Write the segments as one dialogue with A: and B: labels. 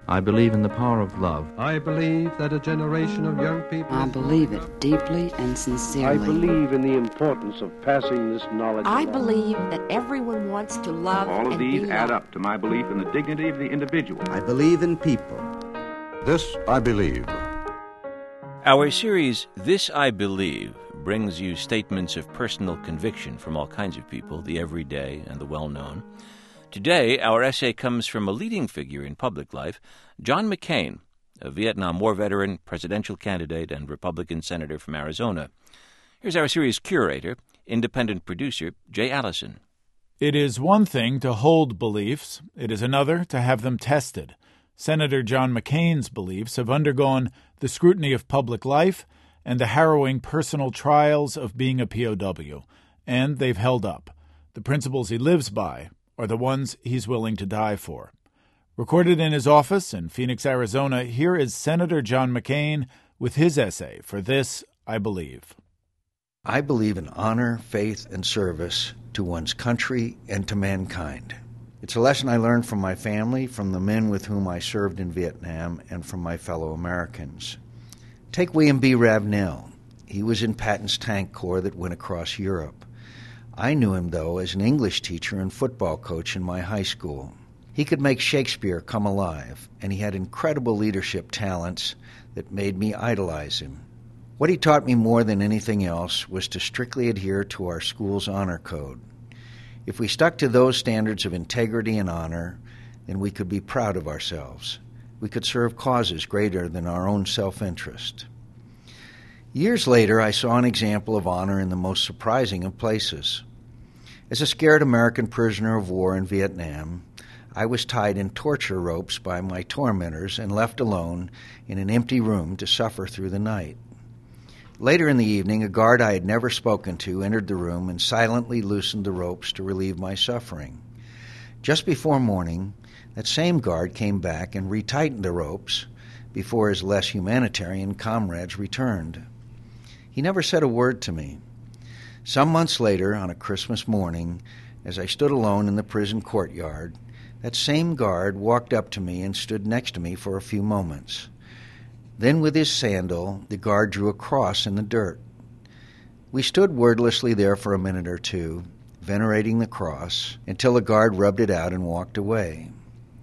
A: I believe in the power of love.
B: I believe that a generation of young people...
C: I believe it deeply and sincerely.
D: I believe in the importance of passing this knowledge
E: I
D: along.
E: believe that everyone wants to love and be loved.
F: All of these add up to my belief in the dignity of the individual.
G: I believe in people.
H: This I believe.
I: Our series, This I Believe, brings you statements of personal conviction from all kinds of people, the everyday and the well-known. Today, our essay comes from a leading figure in public life, John McCain, a Vietnam War veteran, presidential candidate, and Republican senator from Arizona. Here's our series curator, independent producer, Jay Allison.
J: It is one thing to hold beliefs. It is another to have them tested. Senator John McCain's beliefs have undergone the scrutiny of public life and the harrowing personal trials of being a POW, and they've held up. The principles he lives by are the ones he's willing to die for. Recorded in his office in Phoenix, Arizona, here is Senator John McCain with his essay for This I Believe.
G: I believe in honor, faith, and service to one's country and to mankind. It's a lesson I learned from my family, from the men with whom I served in Vietnam, and from my fellow Americans. Take William B. Ravenel. He was in Patton's Tank Corps that went across Europe. I knew him, though, as an English teacher and football coach in my high school. He could make Shakespeare come alive, and he had incredible leadership talents that made me idolize him. What he taught me more than anything else was to strictly adhere to our school's honor code. If we stuck to those standards of integrity and honor, then we could be proud of ourselves. We could serve causes greater than our own self-interest. Years later, I saw an example of honor in the most surprising of places. As a scared American prisoner of war in Vietnam, I was tied in torture ropes by my tormentors and left alone in an empty room to suffer through the night. Later in the evening, a guard I had never spoken to entered the room and silently loosened the ropes to relieve my suffering. Just before morning, that same guard came back and retightened the ropes before his less humanitarian comrades returned. He never said a word to me. Some months later, on a Christmas morning, as I stood alone in the prison courtyard, that same guard walked up to me and stood next to me for a few moments. Then with his sandal, the guard drew a cross in the dirt. We stood wordlessly there for a minute or two, venerating the cross, until the guard rubbed it out and walked away.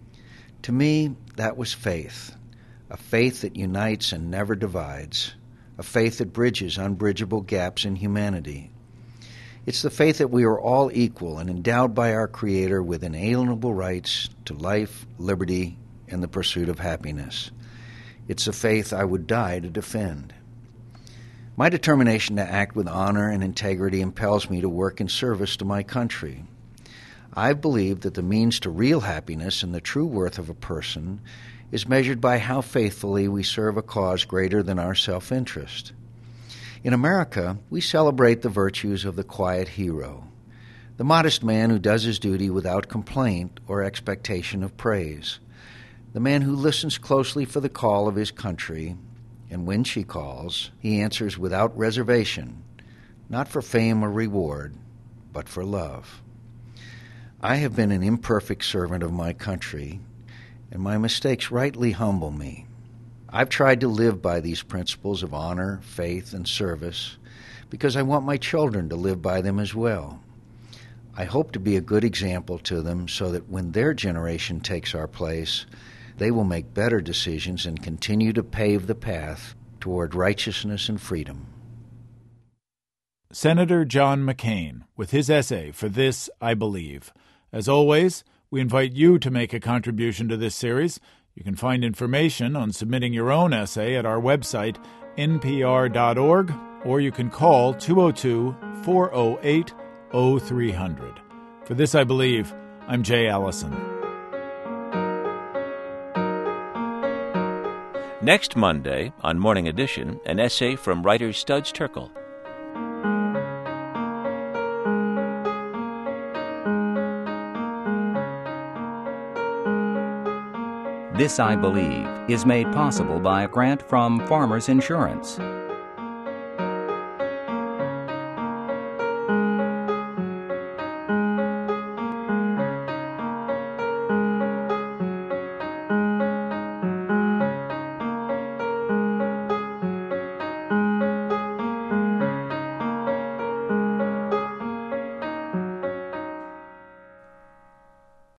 G: To me, that was faith, a faith that unites and never divides, a faith that bridges unbridgeable gaps in humanity. It's the faith that we are all equal and endowed by our Creator with inalienable rights to life, liberty, and the pursuit of happiness. It's a faith I would die to defend. My determination to act with honor and integrity impels me to work in service to my country. I believe that the means to real happiness and the true worth of a person is measured by how faithfully we serve a cause greater than our self-interest. In America, we celebrate the virtues of the quiet hero, the modest man who does his duty without complaint or expectation of praise, the man who listens closely for the call of his country, and when she calls, he answers without reservation, not for fame or reward, but for love. I have been an imperfect servant of my country, and my mistakes rightly humble me. I've tried to live by these principles of honor, faith, and service because I want my children to live by them as well. I hope to be a good example to them so that when their generation takes our place, they will make better decisions and continue to pave the path toward righteousness and freedom.
J: Senator John McCain with his essay for This I Believe. As always, we invite you to make a contribution to this series. You can find information on submitting your own essay at our website, npr.org, or you can call 202-408-0300. For This I Believe, I'm Jay Allison.
I: Next Monday, on Morning Edition, an essay from writer Studs Terkel.
K: This I Believe is made possible by a grant from Farmers Insurance.